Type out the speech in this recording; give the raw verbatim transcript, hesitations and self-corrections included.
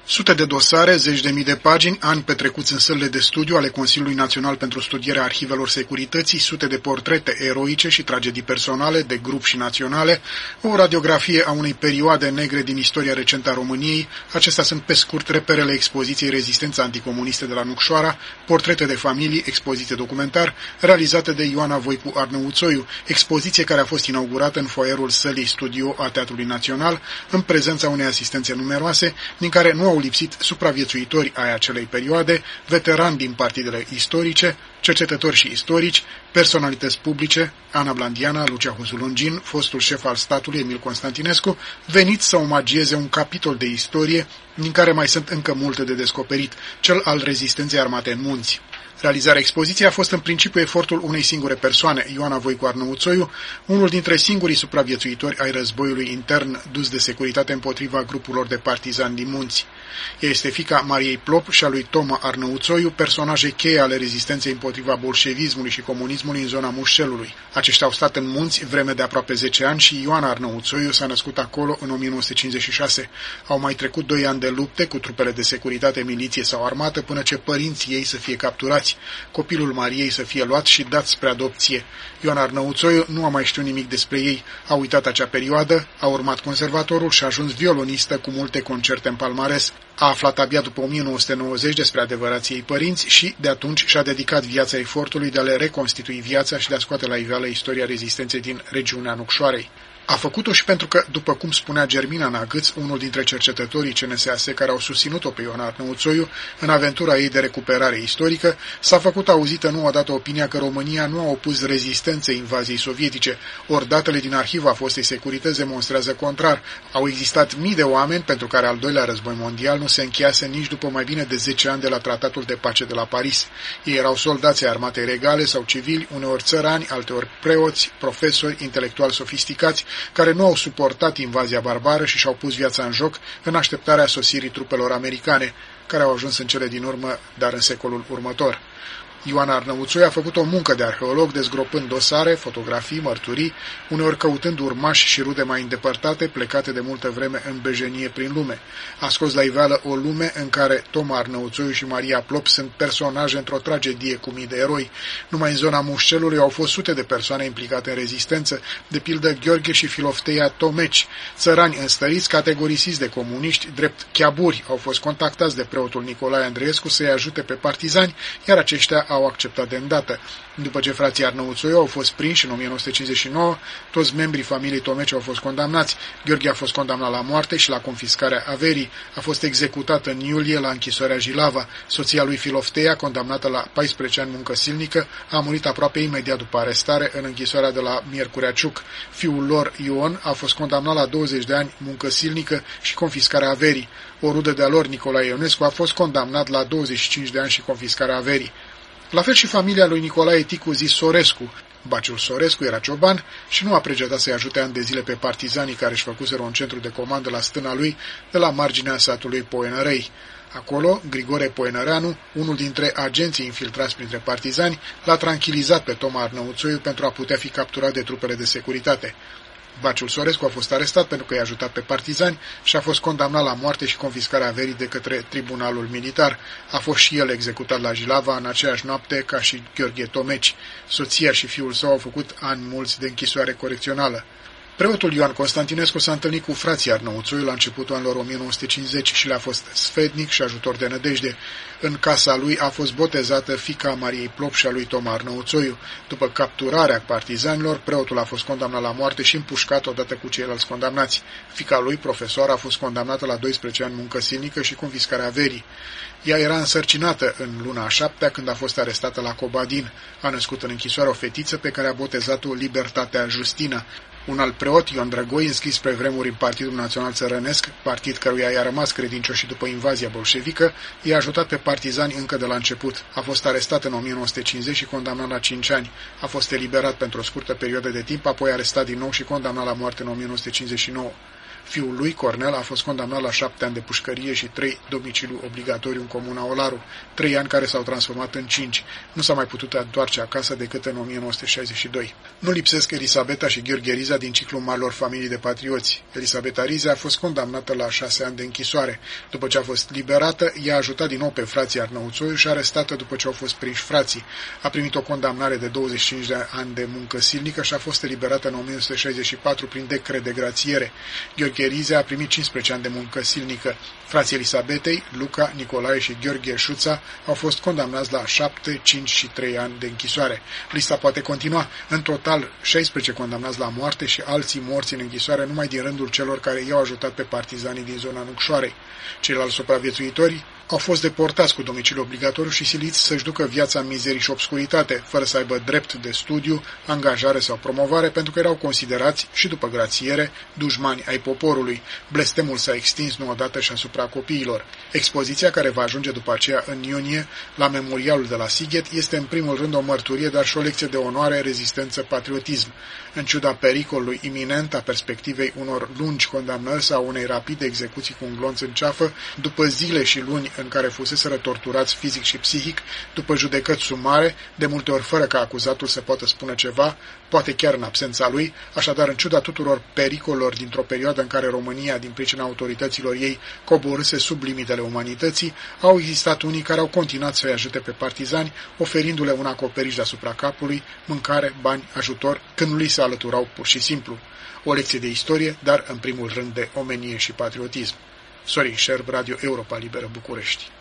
Sute de dosare, zeci de mii de pagini, ani petrecuți în sălile de studiu ale Consiliului Național pentru Studierea Arhivelor Securității, sute de portrete eroice și tragedii personale, de grup și naționale, o radiografie a unei perioade negre din istoria recentă a României. Acestea sunt pe scurt reperele expoziției Rezistența Anticomuniste de la Nucșoara, portrete de familii, expoziție documentar, realizate de Ioana Voicu Arnăuțoiu, expoziție care a fost inaugurată în foaierul sălii studio a Teatrului Național, în prezența unei asistențe numeroase, din care nu au lipsit supraviețuitori ai acelei perioade, veterani din partidele istorice, cercetători și istorici, personalități publice, Ana Blandiana, Lucia Huzulungin, fostul șef al statului Emil Constantinescu, veniți să omagieze un capitol de istorie din care mai sunt încă multe de descoperit, cel al rezistenței armate în munți. Realizarea expoziției a fost în principiu efortul unei singure persoane, Ioana Voicu Arnăuțoiu, unul dintre singurii supraviețuitori ai războiului intern dus de securitate împotriva grupurilor de partizani din munți. Ea este fiica Mariei Plop și a lui Toma Arnăuțoiu, personaje cheie ale rezistenței împotriva bolșevismului și comunismului în zona Mușcelului. Aceștia au stat în munți vreme de aproape zece ani și Ioana Arnăuțoiu s-a născut acolo în o mie nouă sute cincizeci și șase. Au mai trecut doi ani de lupte cu trupele de securitate, miliție sau armată, până ce părinții ei să fie capturați, copilul Mariei să fie luat și dat spre adopție. Ioana Arnăuțoiu nu a mai știut nimic despre ei, a uitat acea perioadă, a urmat conservatorul și a ajuns violonistă cu multe concerte în palmares. A aflat abia după o mie nouă sute nouăzeci despre adevărații ei părinți și, de atunci, și-a dedicat viața efortului de a le reconstitui viața și de a scoate la iveală istoria rezistenței din regiunea Nucșoarei. A făcut-o și pentru că, după cum spunea Germina Nagâț, unul dintre cercetătorii C N S A S care au susținut-o pe Ioana Arnăuțoiu în aventura ei de recuperare istorică, s-a făcut auzită nu odată opinia că România nu a opus rezistenței invaziei sovietice, ori datele din arhiva fostei securități demonstrează contrar. Au existat mii de oameni pentru care al doilea război mondial nu se încheiase nici după mai bine de zece ani de la Tratatul de Pace de la Paris. Ei erau soldați ai armatei regale sau civili, uneori țărani, alteori preoți, profesori, intelectuali sofisticați, care nu au suportat invazia barbară și și-au pus viața în joc în așteptarea sosirii trupelor americane, care au ajuns în cele din urmă, dar în secolul următor. Ioana Arnăuțoiu a făcut o muncă de arheolog, dezgropând dosare, fotografii, mărturii, uneori căutând urmași și rude mai îndepărtate, plecate de multă vreme în bejenie prin lume. A scos la iveală o lume în care Toma Arnăuțoiu și Maria Plop sunt personaje într-o tragedie cu mii de eroi. Numai în zona Mușcelului au fost sute de persoane implicate în rezistență, de pildă Gheorghe și Filofteia Tomeci, țărani înstăriți, categorisiți de comuniști, drept cheaburi, au fost contactați de preotul Nicolae Andreescu să-i ajute pe partizani, iar aceștia au acceptat de îndată. După ce frații Arnăuțoiu au fost prinși în o mie nouă sute cincizeci și nouă, toți membrii familiei Tomeci au fost condamnați. Gheorghe a fost condamnat la moarte și la confiscarea averii. A fost executat în iulie la închisoarea Jilava. Soția lui Filofteia, condamnată la paisprezece ani muncă silnică, a murit aproape imediat după arestare în închisoarea de la Miercurea Ciuc. Fiul lor, Ion, a fost condamnat la douăzeci de ani muncă silnică și confiscarea averii. O rudă de-a lor, Nicolae Ionescu, a fost condamnat la douăzeci și cinci de ani și confiscarea averii. La fel și familia lui Nicolae Ticu zis Sorescu. Baciul Sorescu era cioban și nu a precedat să-i ajute ani de zile pe partizanii care își făcuseră un centru de comandă la stâna lui de la marginea satului Poenărei. Acolo, Grigore Poenăreanu, unul dintre agenții infiltrați printre partizani, l-a tranquilizat pe Toma Arnăuțoiu pentru a putea fi capturat de trupele de securitate. Baciul Sorescu a fost arestat pentru că i-a ajutat pe partizani și a fost condamnat la moarte și confiscarea averii de către tribunalul militar. A fost și el executat la Jilava în aceeași noapte ca și Gheorghe Tomeci. Soția și fiul său au făcut ani mulți de închisoare corecțională. Preotul Ioan Constantinescu s-a întâlnit cu frații Arnăuțoiu la începutul anilor o mie nouă sute cincizeci și le-a fost sfetnic și ajutor de nădejde. În casa lui a fost botezată fiica Mariei Plop și a lui Toma Arnăuțoiu. După capturarea partizanilor, preotul a fost condamnat la moarte și împușcat odată cu ceilalți condamnați. Fiica lui, profesor, a fost condamnată la doisprezece ani muncă silnică și confiscarea averii. Ea era însărcinată în luna a șaptea când a fost arestată la Cobadin. A născut în închisoare o fetiță pe care a botezat-o Libertatea Justina. Un alt preot, Ion Drăgoi, înscris spre vremuri în Partidul Național Țărănesc, partid căruia i-a rămas credincioși după invazia bolșevică, i-a ajutat pe partizani încă de la început. A fost arestat în o mie nouă sute cincizeci și condamnat la cinci ani. A fost eliberat pentru o scurtă perioadă de timp, apoi arestat din nou și condamnat la moarte în o mie nouă sute cincizeci și nouă. Fiul lui, Cornel, a fost condamnat la șapte ani de pușcărie și trei domiciliu obligatoriu în comuna Olaru, trei ani care s-au transformat în cinci. Nu s-a mai putut întoarce acasă decât în o mie nouă sute șaizeci și doi. Nu lipsesc Elisabeta și Gheorghe Riza din ciclul marilor familii de patrioți. Elisabeta Riza a fost condamnată la șase ani de închisoare. După ce a fost liberată, ea a ajutat din nou pe frații Arnăuțoiu și arestată după ce au fost prinși frații. A primit o condamnare de douăzeci și cinci de ani de muncă silnică și a fost eliberată în o mie nouă sute șaizeci și patru prin decret de grațiere. Gheorghe Riza a primit cincisprezece ani de muncă silnică. Frații Elisabetei, Luca, Nicolae și Gheorghe Șuța au fost condamnați la șapte, cinci și trei ani de închisoare. Lista poate continua. În total, șaisprezece condamnați la moarte și alții morți în închisoare numai din rândul celor care i-au ajutat pe partizanii din zona Nucșoarei. Ceilalți supraviețuitori au fost deportați cu domiciliu obligatoriu și siliți să-și ducă viața în mizerii și obscuritate, fără să aibă drept de studiu, angajare sau promovare, pentru că erau considerați, și după grațiere, dușmani ai poporului. Blestemul s-a extins nu odată și asupra copiilor. Expoziția, care va ajunge după aceea în iunie la memorialul de la Sighet, este în primul rând o mărturie, dar și o lecție de onoare, rezistență, patriotism. În ciuda pericolului iminent, a perspectivei unor lungi condamnări sau unei rapide execuții cu un glonț în ceafă, după zile și luni în care fuseseră torturați fizic și psihic, după judecăți sumare, de multe ori fără ca acuzatul să poată spune ceva, poate chiar în absența lui, așadar în ciuda tuturor pericolelor dintr-o perioadă în care România, din pricina autorităților ei, coborâse sub limitele umanității, au existat unii care au continuat să-i ajute pe partizani, oferindu-le un acoperiș deasupra capului, mâncare, bani, ajutor, când nu li se alăturau pur și simplu. O lecție de istorie, dar în primul rând de omenie și patriotism. Sorin Șerb, Radio Europa Liberă, București.